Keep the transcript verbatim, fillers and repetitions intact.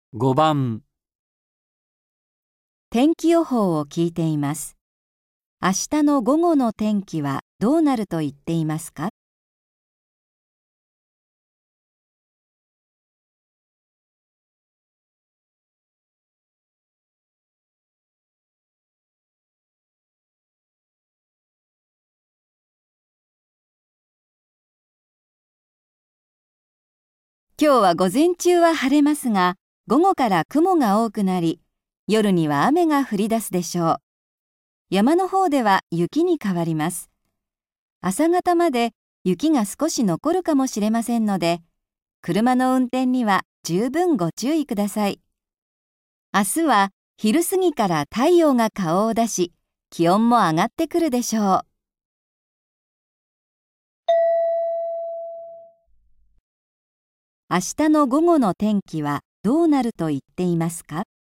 ごばん、 天気予報を聞いています。明日の午後の天気はどうなると言っていますか？今日は午前中は晴れますが、午後から雲が多くなり、夜には雨が降り出すでしょう。山の方では雪に変わります。朝方まで雪が少し残るかもしれませんので、車の運転には十分ご注意ください。明日は昼過ぎから太陽が顔を出し、気温も上がってくるでしょう。明日の午後の天気はどうなると言っていますか？